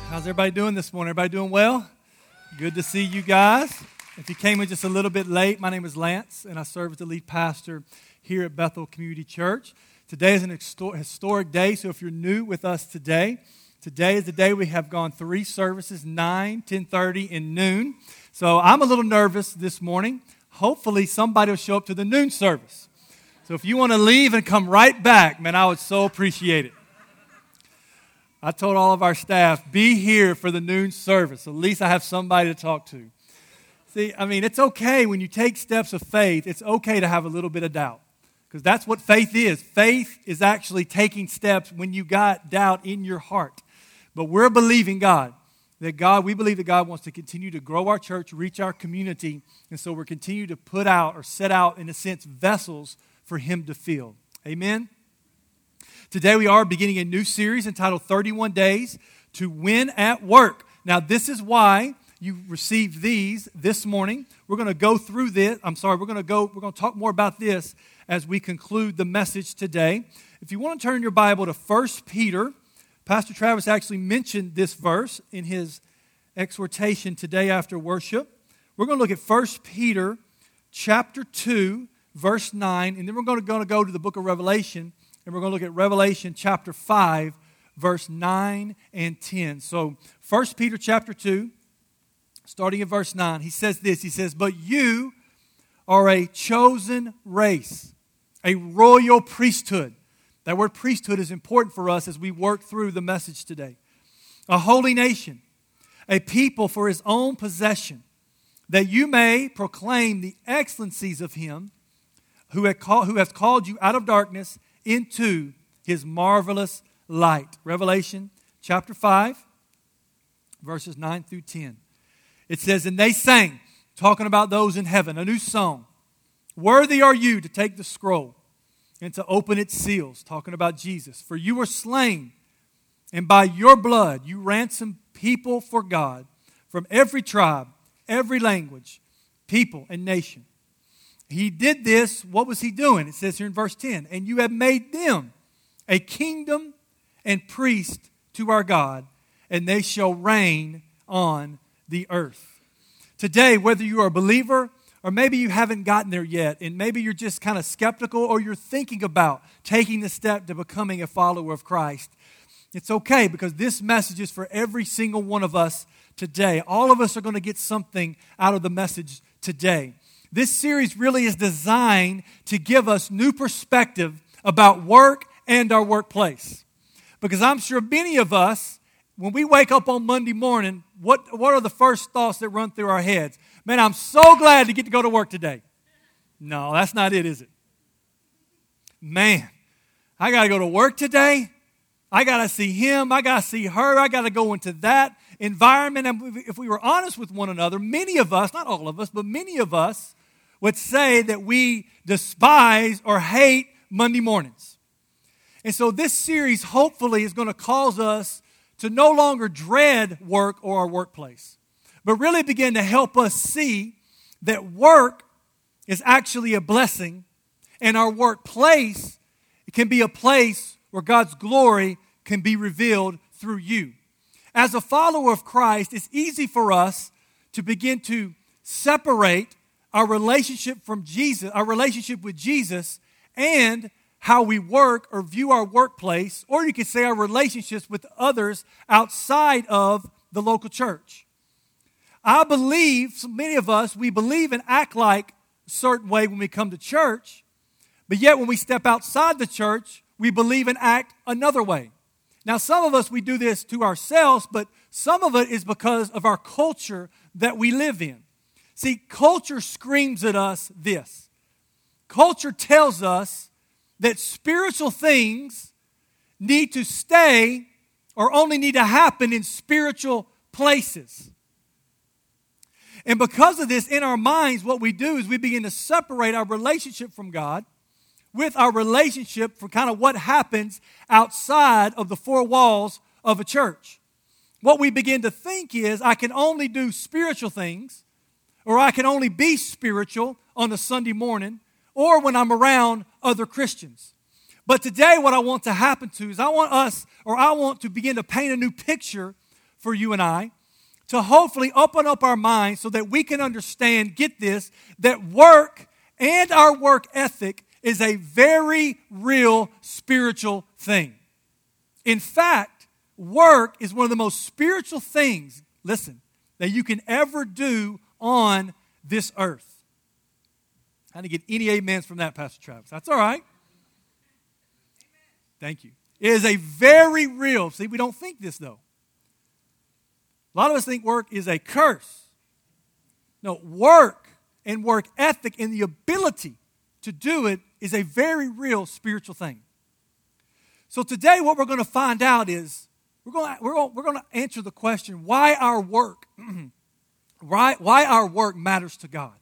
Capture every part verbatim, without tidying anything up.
How's everybody doing this morning? Everybody doing well? Good to see you guys. If you came in just a little bit late, my name is Lance, and I serve as the lead pastor here at Bethel Community Church. Today is an historic day, so if you're new with us today, today is the day we have gone three services, nine, ten thirty, and noon. So I'm a little nervous this morning. Hopefully somebody will show up to the noon service. So if you want to leave and come right back, man, I would so appreciate it. I told all of our staff, be here for the noon service. At least I have somebody to talk to. See, I mean, it's okay when you take steps of faith, it's okay to have a little bit of doubt. Because that's what faith is. Faith is actually taking steps when you got doubt in your heart. But we're believing God. That God, we believe that God wants to continue to grow our church, reach our community. And so we're continuing to put out or set out, in a sense, vessels for Him to fill. Amen? Today we are beginning a new series entitled thirty-one days to Win at Work. Now this is why you received these this morning. We're going to go through this. I'm sorry, we're going to go, we're going to talk more about this as we conclude the message today. If you want to turn your Bible to First Peter, Pastor Travis actually mentioned this verse in his exhortation today after worship. We're going to look at First Peter chapter two, verse nine, and then we're going to, going to go to the book of Revelation. And we're going to look at Revelation chapter five, verse nine and ten. So First Peter chapter two, starting at verse nine, he says this. He says, "But you are a chosen race, a royal priesthood." That word priesthood is important for us as we work through the message today. "A holy nation, a people for His own possession, that you may proclaim the excellencies of Him who had call, who has called you out of darkness into His marvelous light." Revelation chapter five, verses nine through ten. It says, "And they sang," talking about those in heaven, a new song. "Worthy are you to take the scroll and to open its seals," talking about Jesus. "For you were slain, and by your blood you ransomed people for God from every tribe, every language, people, and nation. He did this," what was He doing? It says here in verse ten, "And you have made them a kingdom and priest to our God, and they shall reign on the earth." Today, whether you are a believer or maybe you haven't gotten there yet, and maybe you're just kind of skeptical or you're thinking about taking the step to becoming a follower of Christ, it's okay because this message is for every single one of us today. All of us are going to get something out of the message today. This series really is designed to give us new perspective about work and our workplace. Because I'm sure many of us, when we wake up on Monday morning, what, what are the first thoughts that run through our heads? Man, I'm so glad to get to go to work today. No, that's not it, is it? Man, I got to go to work today. I got to see him. I got to see her. I got to go into that environment. And if we were honest with one another, many of us, not all of us, but many of us would say that we despise or hate Monday mornings. And so this series hopefully is going to cause us to no longer dread work or our workplace, but really begin to help us see that work is actually a blessing, and our workplace can be a place where God's glory can be revealed through you. As a follower of Christ, it's easy for us to begin to separate our relationship from Jesus, our relationship with Jesus, and how we work or view our workplace, or you could say our relationships with others outside of the local church. I believe, so many of us, we believe and act like a certain way when we come to church, but yet when we step outside the church, we believe and act another way. Now, some of us, we do this to ourselves, but some of it is because of our culture that we live in. See, culture screams at us this. Culture tells us that spiritual things need to stay or only need to happen in spiritual places. And because of this, in our minds, what we do is we begin to separate our relationship from God with our relationship for kind of what happens outside of the four walls of a church. What we begin to think is, I can only do spiritual things, or I can only be spiritual on a Sunday morning, or when I'm around other Christians. But today what I want to happen to is I want us, or I want to begin to paint a new picture for you and I to hopefully open up our minds so that we can understand, get this, that work and our work ethic is a very real spiritual thing. In fact, work is one of the most spiritual things, listen, that you can ever do on this earth. I didn't get any amens from that, Pastor Travis. That's all right. Thank you. It is a very real, see, we don't think this though. A lot of us think work is a curse. No, work and work ethic and the ability to do it is a very real spiritual thing. So today what we're going to find out is, we're going to, we're going, we're going to answer the question, why our work, why, why our work matters to God.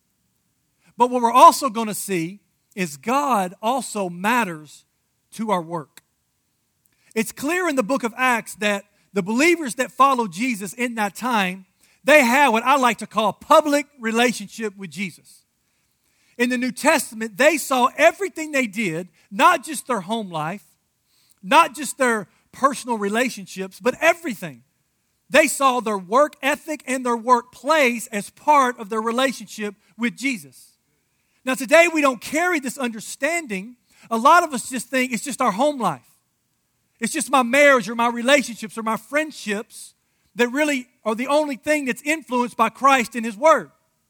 But what we're also going to see is God also matters to our work. It's clear in the book of Acts that the believers that followed Jesus in that time, they had what I like to call a public relationship with Jesus. In the New Testament, they saw everything they did, not just their home life, not just their personal relationships, but everything. They saw their work ethic and their workplace as part of their relationship with Jesus. Now today we don't carry this understanding. A lot of us just think it's just our home life. It's just my marriage or my relationships or my friendships that really are the only thing that's influenced by Christ and His Word.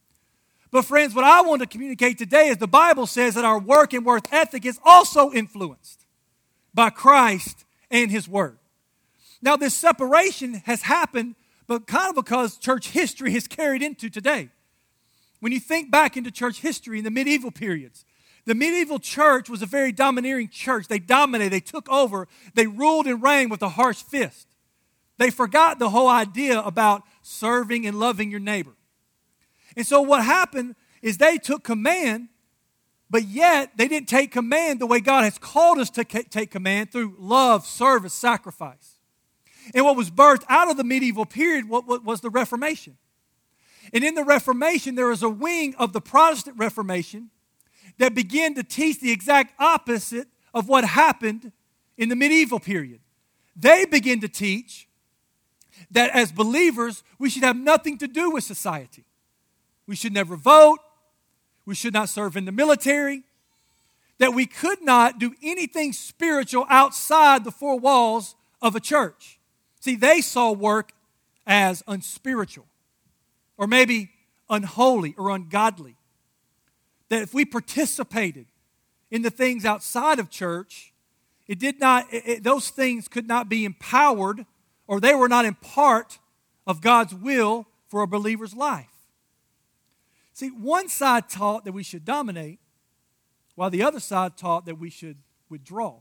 But friends, what I want to communicate today is the Bible says that our work and work ethic is also influenced by Christ and His Word. Now this separation has happened, but kind of because church history has carried into today. When you think back into church history in the medieval periods, the medieval church was a very domineering church. They dominated, they took over, they ruled and reigned with a harsh fist. They forgot the whole idea about serving and loving your neighbor. And so what happened is they took command, but yet they didn't take command the way God has called us to take command through love, service, sacrifice. And what was birthed out of the medieval period was the Reformation. And in the Reformation, there was a wing of the Protestant Reformation that began to teach the exact opposite of what happened in the medieval period. They began to teach that as believers, we should have nothing to do with society. We should never vote. We should not serve in the military. That we could not do anything spiritual outside the four walls of a church. See, they saw work as unspiritual, or maybe unholy or ungodly. That if we participated in the things outside of church, it did not; it, it, those things could not be empowered, or they were not in part of God's will for a believer's life. See, one side taught that we should dominate, while the other side taught that we should withdraw.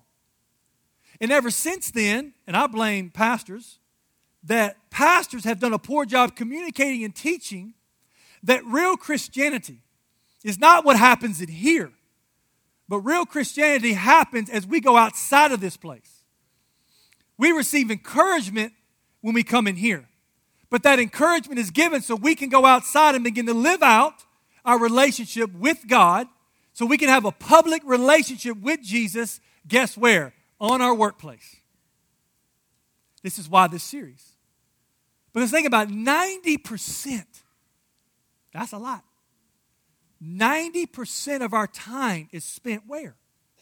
And ever since then, and I blame pastors, that pastors have done a poor job communicating and teaching that real Christianity is not what happens in here, but real Christianity happens as we go outside of this place. We receive encouragement when we come in here, but that encouragement is given so we can go outside and begin to live out our relationship with God, so we can have a public relationship with Jesus, guess where? On our workplace. This is why this series. Because think about it, ninety percent, that's a lot. ninety percent of our time is spent where?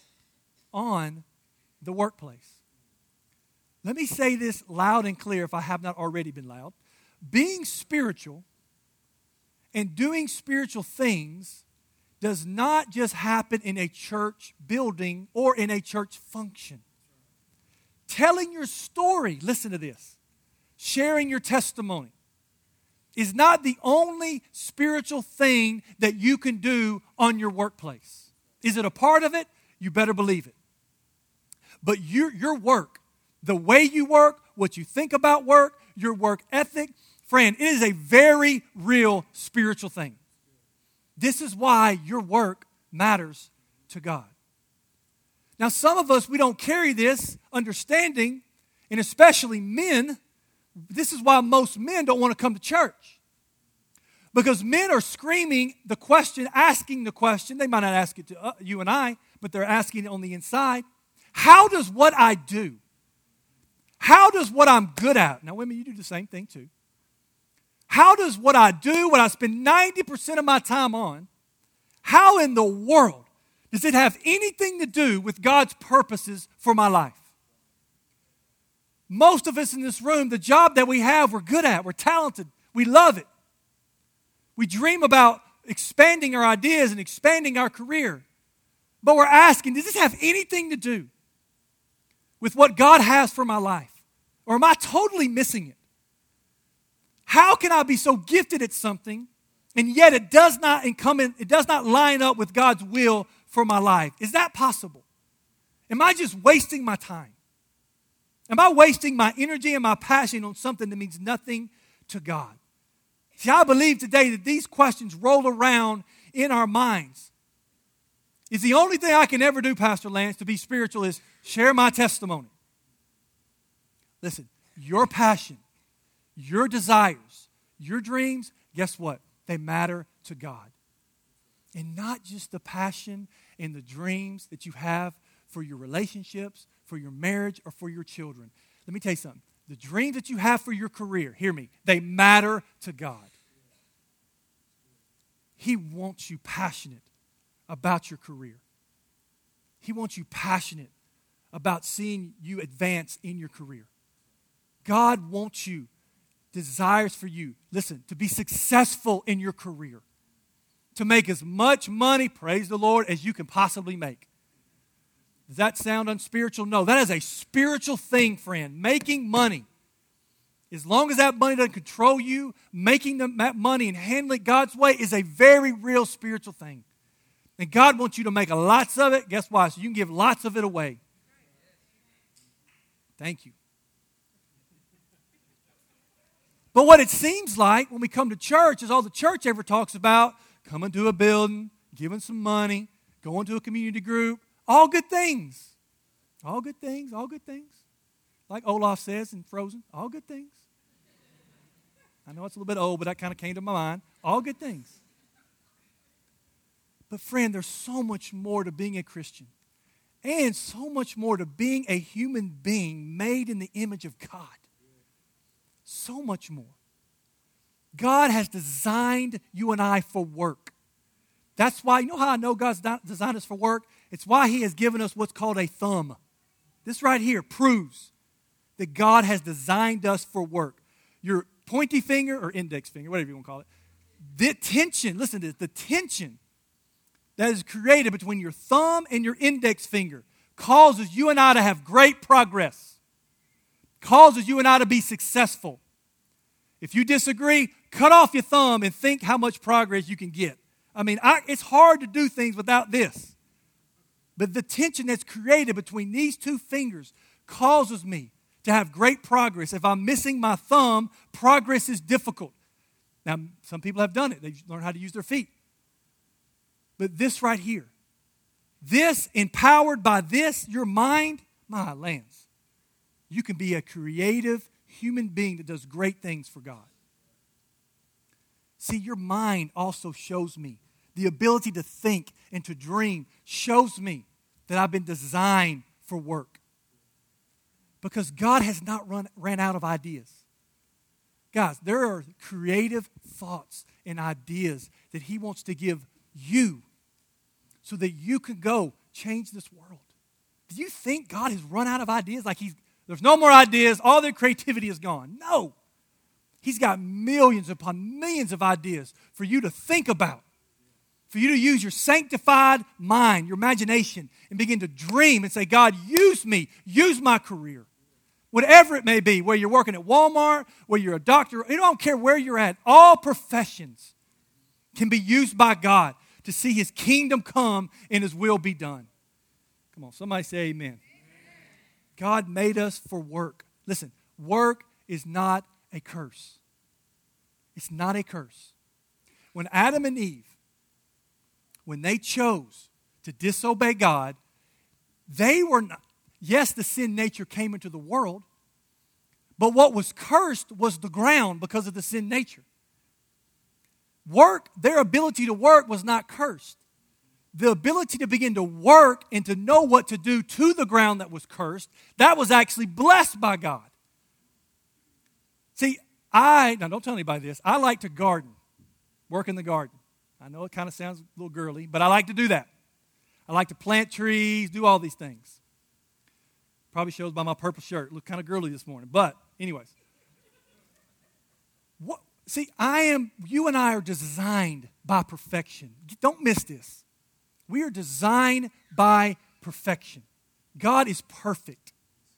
On the workplace. Let me say this loud and clear if I have not already been loud. Being spiritual and doing spiritual things does not just happen in a church building or in a church function. Telling your story, listen to this, sharing your testimony is not the only spiritual thing that you can do on your workplace. Is it a part of it? You better believe it. But your, your work, the way you work, what you think about work, your work ethic, friend, it is a very real spiritual thing. This is why your work matters to God. Now, some of us, we don't carry this understanding, and especially men. This is why most men don't want to come to church. Because men are screaming the question, asking the question. They might not ask it to you and I, but they're asking it on the inside. How does what I do, How does what I'm good at, now women, you do the same thing too. How does what I do, what I spend ninety percent of my time on, how in the world does it have anything to do with God's purposes for my life? Most of us in this room, the job that we have, we're good at, we're talented, we love it. We dream about expanding our ideas and expanding our career. But we're asking, does this have anything to do with what God has for my life? Or am I totally missing it? How can I be so gifted at something and yet it does not come in, it does not line up with God's will for my life? Is that possible? Am I just wasting my time? Am I wasting my energy and my passion on something that means nothing to God? See, I believe today that these questions roll around in our minds. Is the only thing I can ever do, Pastor Lance, to be spiritual is share my testimony. Listen, your passion, your desires, your dreams, guess what? They matter to God. And not just the passion and the dreams that you have for your relationships, for your marriage, or for your children. Let me tell you something. The dreams that you have for your career, hear me, they matter to God. He wants you passionate about your career. He wants you passionate about seeing you advance in your career. God wants you, desires for you, listen, to be successful in your career, to make as much money, praise the Lord, as you can possibly make. Does that sound unspiritual? No, that is a spiritual thing, friend. Making money. As long as that money doesn't control you, making that money and handling it God's way is a very real spiritual thing. And God wants you to make lots of it. Guess why? So you can give lots of it away. Thank you. But what it seems like when we come to church is all the church ever talks about coming to a building, giving some money, going to a community group. All good things. All good things, all good things. Like Olaf says in Frozen, all good things. I know it's a little bit old, but that kind of came to my mind. All good things. But friend, there's so much more to being a Christian. And so much more to being a human being made in the image of God. So much more. God has designed you and I for work. That's why, you know how I know God's designed us for work? It's why He has given us what's called a thumb. This right here proves that God has designed us for work. Your pointy finger or index finger, whatever you want to call it, the tension, listen to this, the tension that is created between your thumb and your index finger causes you and I to have great progress, causes you and I to be successful. If you disagree, cut off your thumb and think how much progress you can get. I mean, I, it's hard to do things without this. But the tension that's created between these two fingers causes me to have great progress. If I'm missing my thumb, progress is difficult. Now, some people have done it. They've learned how to use their feet. But this right here, this empowered by this, your mind, my lands, you can be a creative human being that does great things for God. See, your mind also shows me the ability to think and to dream, shows me that I've been designed for work. Because God has not run, ran out of ideas. Guys, there are creative thoughts and ideas that He wants to give you so that you can go change this world. Do you think God has run out of ideas? Like he's there's no more ideas, all their creativity is gone. No. He's got millions upon millions of ideas for you to think about, for you to use your sanctified mind, your imagination, and begin to dream and say, God, use me, use my career. Whatever it may be, whether you're working at Walmart, whether you're a doctor, I don't care where you're at, all professions can be used by God to see His kingdom come and His will be done. Come on, somebody say amen. Amen. God made us for work. Listen, work is not a curse. It's not a curse. When Adam and Eve, when they chose to disobey God, they were not, yes, the sin nature came into the world, but what was cursed was the ground because of the sin nature. Work, their ability to work was not cursed. The ability to begin to work and to know what to do to the ground that was cursed, that was actually blessed by God. See, I, now don't tell anybody this, I like to garden, work in the garden. I know it kind of sounds a little girly, but I like to do that. I like to plant trees, do all these things. Probably shows by my purple shirt. Look kind of girly this morning. But anyways. What, see, I am, you and I are designed by perfection. Don't miss this. We are designed by perfection. God is perfect.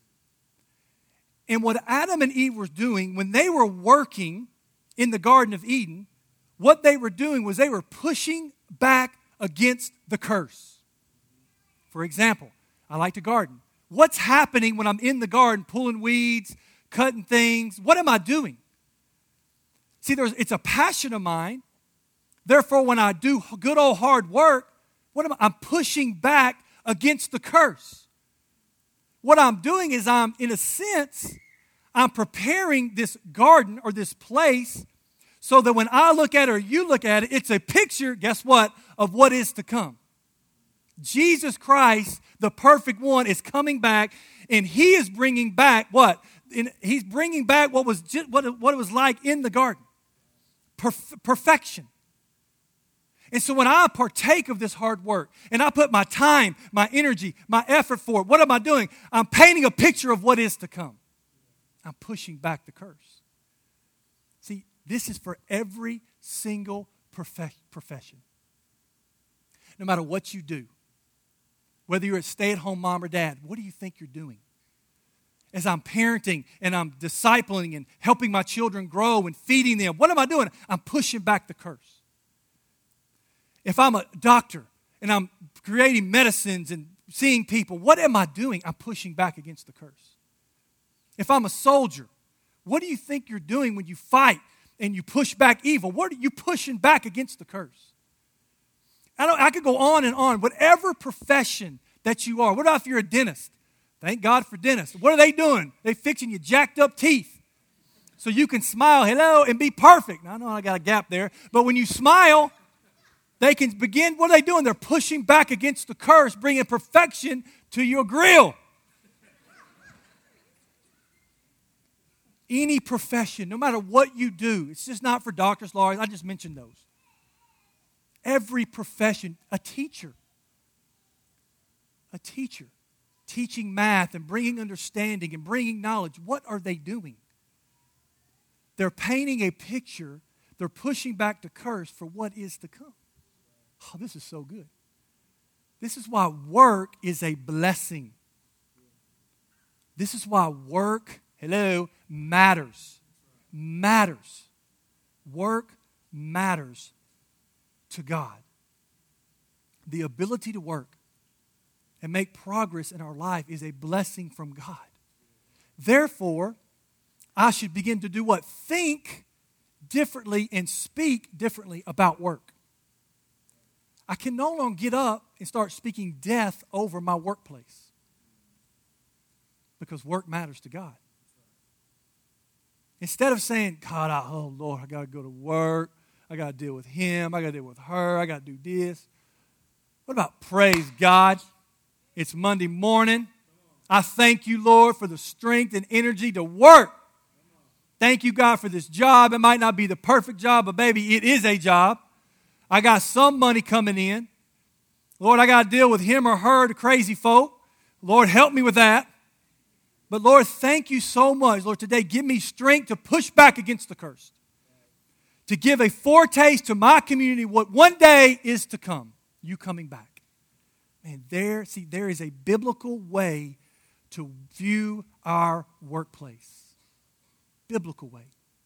And what Adam and Eve were doing when they were working in the Garden of Eden, what they were doing was they were pushing back against the curse. For example, I like to garden. What's happening when I'm in the garden pulling weeds, cutting things? What am I doing? See, there's, it's a passion of mine. Therefore, when I do good old hard work, what am I? I'm pushing back against the curse. What I'm doing is I'm, in a sense, I'm preparing this garden or this place so that when I look at it or you look at it, it's a picture, guess what, of what is to come. Jesus Christ, the perfect one, is coming back, and He is bringing back what? In, he's bringing back what was just, what, it, what it was like in the garden. Perf- perfection. And so when I partake of this hard work, and I put my time, my energy, my effort for it, what am I doing? I'm painting a picture of what is to come. I'm pushing back the curse. See, this is for every single prof- profession. No matter what you do, whether you're a stay-at-home mom or dad, what do you think you're doing? As I'm parenting and I'm discipling and helping my children grow and feeding them, what am I doing? I'm pushing back the curse. If I'm a doctor and I'm creating medicines and seeing people, what am I doing? I'm pushing back against the curse. If I'm a soldier, what do you think you're doing when you fight and you push back evil? What are you pushing back against the curse? I, don't, I could go on and on. Whatever profession that you are, what about if you're a dentist? Thank God for dentists. What are they doing? They fixing your jacked up teeth so you can smile, hello, and be perfect. Now, I know I got a gap there, but when you smile, they can begin, what are they doing? They're pushing back against the curse, bringing perfection to your grill. Any profession, no matter what you do, it's just not for doctors, lawyers. I just mentioned those. Every profession, a teacher, a teacher, teaching math and bringing understanding and bringing knowledge, what are they doing? They're painting a picture. They're pushing back the curse for what is to come. Oh, this is so good. This is why work is a blessing. This is why work, hello, matters. Matters. Work matters to God. The ability to work and make progress in our life is a blessing from God. Therefore, I should begin to do what? Think differently and speak differently about work. I can no longer get up and start speaking death over my workplace because work matters to God. Instead of saying, God, I, oh Lord, I got to go to work. I got to deal with him. I got to deal with her. I got to do this. What about praise God? It's Monday morning. I thank you, Lord, for the strength and energy to work. Thank you, God, for this job. It might not be the perfect job, but baby, it is a job. I got some money coming in. Lord, I got to deal with him or her, the crazy folk. Lord, help me with that. But Lord, thank you so much. Lord, today give me strength to push back against the curse. To give a foretaste to my community what one day is to come. You coming back. Man, there, see, there is a biblical way to view our workplace. Biblical way.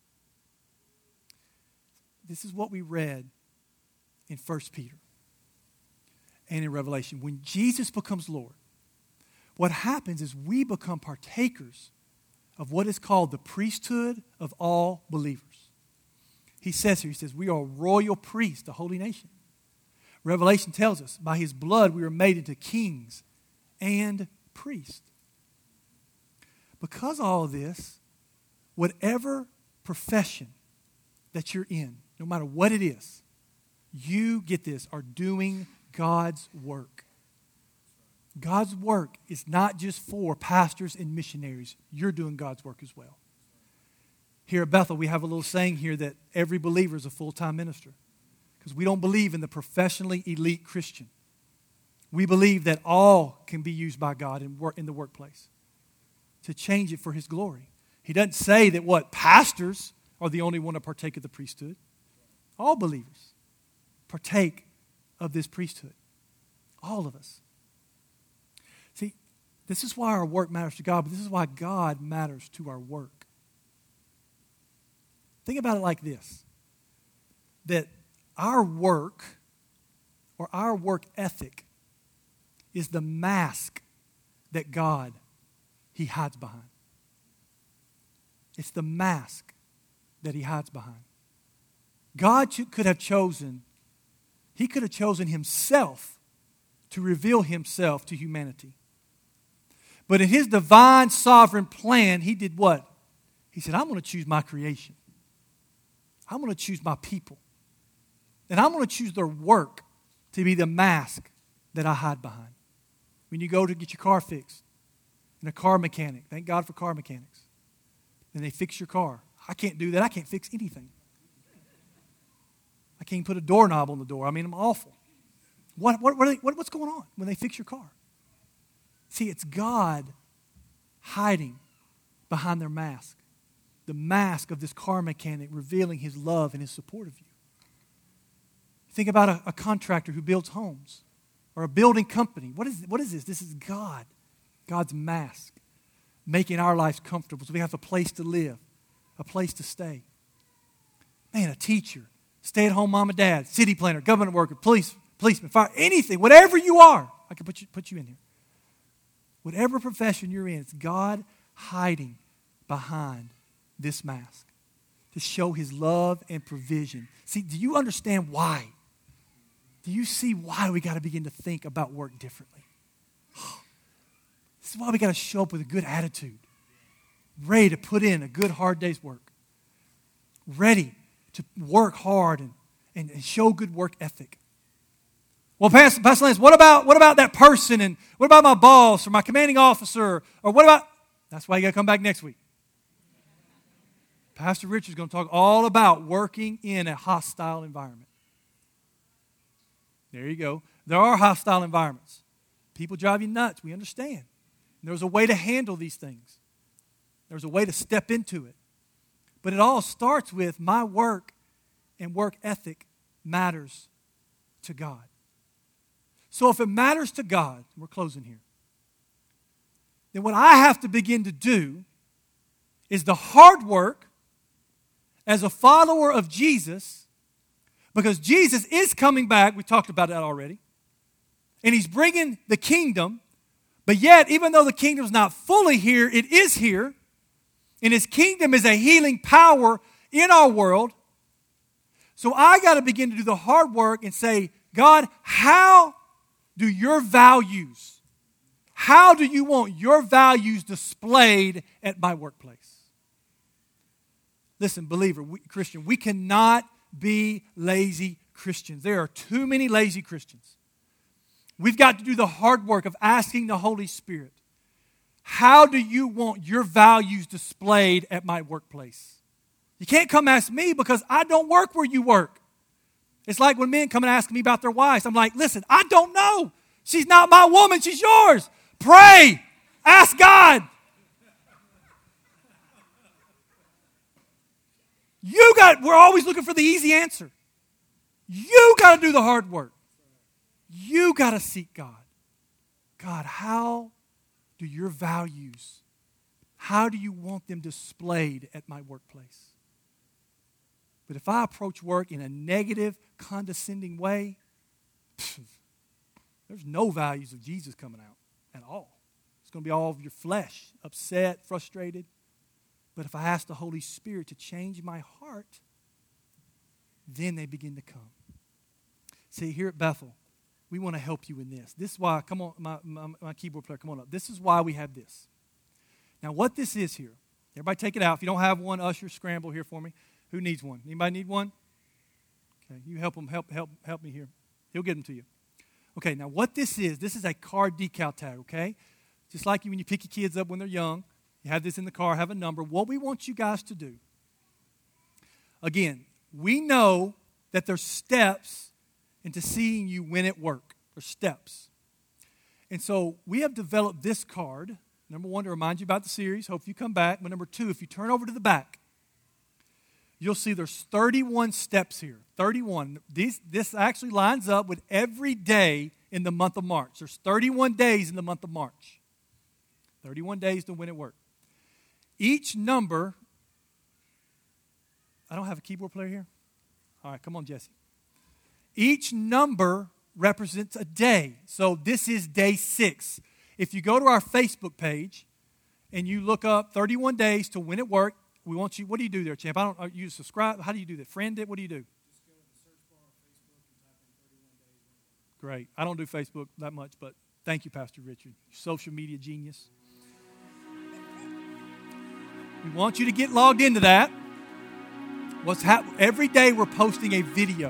This is what we read in First Peter and in Revelation. When Jesus becomes Lord, what happens is we become partakers of what is called the priesthood of all believers. He says here, he says, we are a royal priest, a holy nation. Revelation tells us, by his blood we are made into kings and priests. Because of all of this, whatever profession that you're in, no matter what it is, you, get this, are doing God's work. God's work is not just for pastors and missionaries. You're doing God's work as well. Here at Bethel, we have a little saying here that every believer is a full-time minister because we don't believe in the professionally elite Christian. We believe that all can be used by God in, work, in the workplace to change it for His glory. He doesn't say that what pastors are the only one to partake of the priesthood. All believers partake of this priesthood. All of us. See, this is why our work matters to God, but this is why God matters to our work. Think about it like this, that our work or our work ethic is the mask that God, He hides behind. It's the mask that He hides behind. God could have chosen, He could have chosen Himself to reveal Himself to humanity. But in His divine sovereign plan, He did what? He said, I'm going to choose my creation. I'm going to choose my people. And I'm going to choose their work to be the mask that I hide behind. When you go to get your car fixed, and a car mechanic, thank God for car mechanics, and they fix your car. I can't do that. I can't fix anything. I can't put a doorknob on the door. I mean, I'm awful. What, what, what, are they, what, what's going on when they fix your car? See, it's God hiding behind their mask. The mask of this car mechanic revealing His love and His support of you. Think about a, a contractor who builds homes or a building company. What is, what is this? This is God, God's mask, making our lives comfortable so we have a place to live, a place to stay. Man, a teacher, stay-at-home mom and dad, city planner, government worker, police, policeman, fire, anything, whatever you are, I can put you, put you in here. Whatever profession you're in, it's God hiding behind this mask to show His love and provision. See, do you understand why? Do you see why we got to begin to think about work differently? This is why we got to show up with a good attitude, ready to put in a good hard day's work, ready to work hard and, and, and show good work ethic. Well, Pastor, Pastor Lance, what about, what about that person, and what about my boss or my commanding officer, or what about, that's why you got to come back next week. Pastor Richard's going to talk all about working in a hostile environment. There you go. There are hostile environments. People drive you nuts. We understand. There's a way to handle these things. There's a way to step into it. But it all starts with my work and work ethic matters to God. So if it matters to God, we're closing here, then what I have to begin to do is the hard work as a follower of Jesus, because Jesus is coming back. We talked about that already. And He's bringing the kingdom. But yet, even though the kingdom's not fully here, it is here. And His kingdom is a healing power in our world. So I got to begin to do the hard work and say, God, how do your values, how do you want your values displayed at my workplace? Listen, believer, we, Christian, we cannot be lazy Christians. There are too many lazy Christians. We've got to do the hard work of asking the Holy Spirit, how do you want your values displayed at my workplace? You can't come ask me because I don't work where you work. It's like when men come and ask me about their wives. I'm like, listen, I don't know. She's not my woman. She's yours. Pray. Ask God. You got, we're always looking for the easy answer. You got to do the hard work. You got to seek God. God, how do your values, how do you want them displayed at my workplace? But if I approach work in a negative, condescending way, there's no values of Jesus coming out at all. It's going to be all of your flesh, upset, frustrated. But if I ask the Holy Spirit to change my heart, then they begin to come. See, here at Bethel, we want to help you in this. This is why, come on, my, my, my keyboard player, come on up. This is why we have this. Now, what this is here, everybody take it out. If you don't have one, usher, scramble here for me. Who needs one? Anybody need one? Okay, you help them, help, help, help me here. He'll get them to you. Okay, now what this is, this is a car decal tag, okay? Just like when you pick your kids up when they're young, you have this in the car, have a number. What we want you guys to do Again, we know that there's steps into seeing you win at work. There's steps. And so we have developed this card. Number one, to remind you about the series. Hope you come back. But number two, if you turn over to the back, you'll see there's thirty-one steps here. thirty-one. These, this actually lines up with every day in the month of March. There's thirty-one days in the month of March. thirty-one days to win at work. Each number, I don't have a keyboard player here. All right, come on, Jesse. Each number represents a day. So this is day six. If you go to our Facebook page and you look up thirty-one days to win at work, we want you, what do you do there, champ? I don't, are you subscribe? How do you do that? Friend it? What do you do? Just go to the search bar on Facebook and type in thirty-one days. Great. I don't do Facebook that much, but thank you, Pastor Richard. Social media genius. We want you to get logged into that. What's hap- Every day we're posting a video.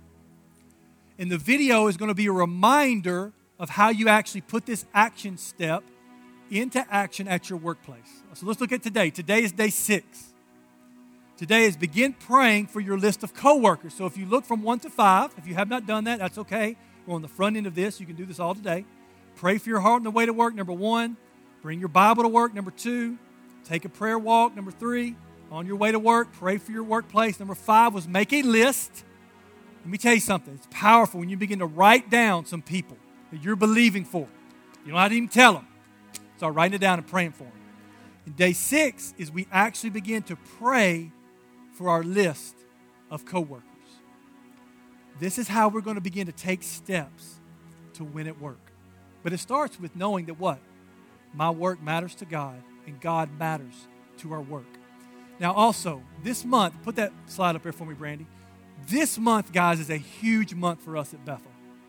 And the video is going to be a reminder of how you actually put this action step into action at your workplace. So let's look at today. Today is day six. Today is begin praying for your list of coworkers. So if you look from one to five, if you have not done that, that's okay. We're on the front end of this. You can do this all today. Pray for your heart on the way to work, number one. Bring your Bible to work, number two. Take a prayer walk, number three. On your way to work, pray for your workplace. Number five was make a list. Let me tell you something. It's powerful when you begin to write down some people that you're believing for. You don't have to even tell them. Start writing it down and praying for them. And day six is we actually begin to pray for our list of coworkers. This is how we're going to begin to take steps to win at work. But it starts with knowing that what? My work matters to God, and God matters to our work. Now also, this month, put that slide up there for me, Brandy. This month, guys, is a huge month for us at Bethel.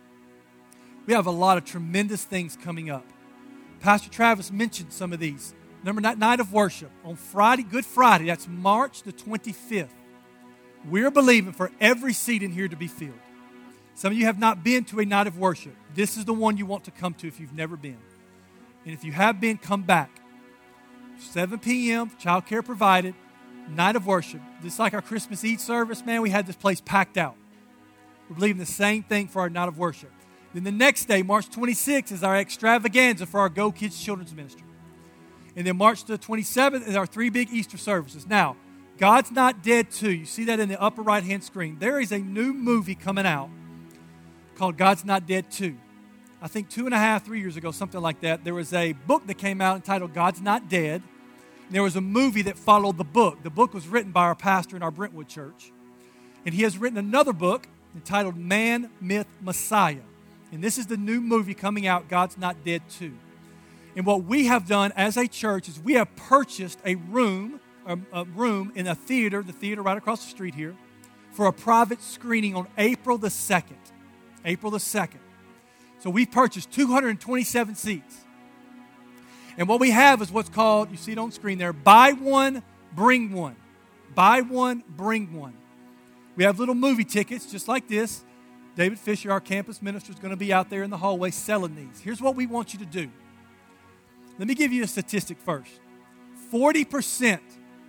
We have a lot of tremendous things coming up. Pastor Travis mentioned some of these. Number nine, night of worship on Friday, Good Friday. That's March the twenty-fifth. We're believing for every seat in here to be filled. Some of you have not been to a night of worship. This is the one you want to come to if you've never been. And if you have been, come back. seven p.m., child care provided, night of worship. Just like our Christmas Eve service, man, we had this place packed out. We're believing the same thing for our night of worship. Then the next day, March twenty-sixth, is our extravaganza for our Go Kids Children's Ministry. And then March the twenty-seventh is our three big Easter services. Now, God's Not Dead two. You see that in the upper right-hand screen. There is a new movie coming out called God's Not Dead two. I think two and a half, three years ago, something like that, there was a book that came out entitled God's Not Dead. And there was a movie that followed the book. The book was written by our pastor in our Brentwood church. And he has written another book entitled Man, Myth, Messiah. And this is the new movie coming out, God's Not Dead two. And what we have done as a church is we have purchased a room, a, a room in a theater, the theater right across the street here, for a private screening on April the second. April the second. So we've purchased two hundred twenty-seven seats. And what we have is what's called, you see it on screen there, buy one, bring one. Buy one, bring one. We have little movie tickets just like this. David Fisher, our campus minister, is going to be out there in the hallway selling these. Here's what we want you to do. Let me give you a statistic first. forty percent,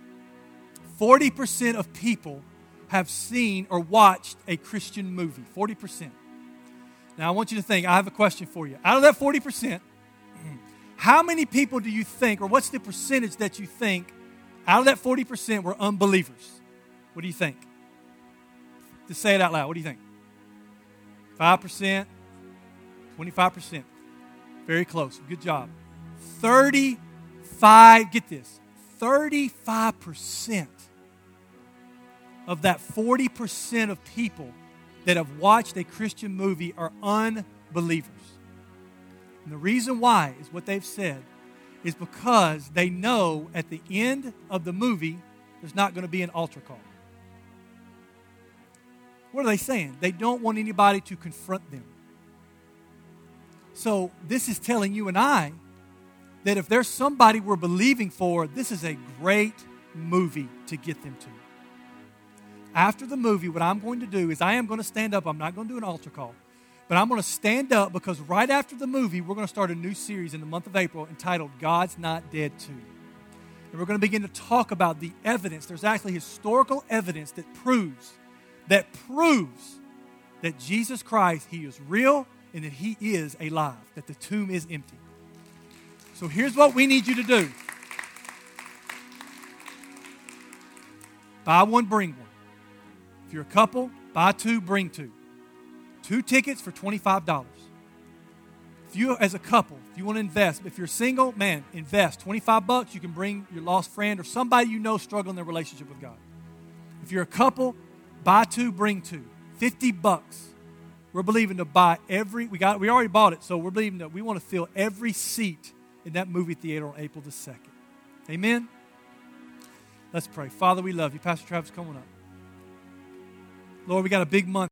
forty percent of people have seen or watched a Christian movie. forty percent. Now, I want you to think, I have a question for you. Out of that forty percent, how many people do you think, or what's the percentage that you think, out of that forty percent were unbelievers? What do you think? Just say it out loud. What do you think? five percent? twenty-five percent? Very close. Good job. thirty-five, get this, thirty-five percent of that forty percent of people that have watched a Christian movie are unbelievers. And the reason why is what they've said is because they know at the end of the movie there's not going to be an altar call. What are they saying? They don't want anybody to confront them. So this is telling you and I that if there's somebody we're believing for, this is a great movie to get them to. After the movie, what I'm going to do is I am going to stand up. I'm not going to do an altar call. But I'm going to stand up because right after the movie, we're going to start a new series in the month of April entitled God's Not Dead two. And we're going to begin to talk about the evidence. There's actually historical evidence that proves, that proves that Jesus Christ, He is real and that He is alive, that the tomb is empty. So here's what we need you to do. Buy one, bring one. If you're a couple, buy two, bring two. Two tickets for twenty-five dollars. If you, as a couple, if you want to invest, if you're single, man, invest. twenty-five bucks, you can bring your lost friend or somebody you know struggling in their relationship with God. If you're a couple, buy two, bring two. fifty bucks. We're believing to buy every, we got, we already bought it, so we're believing that we want to fill every seat in that movie theater on April the second. Amen? Let's pray. Father, we love you. Pastor Travis, come on up. Lord, we got a big month.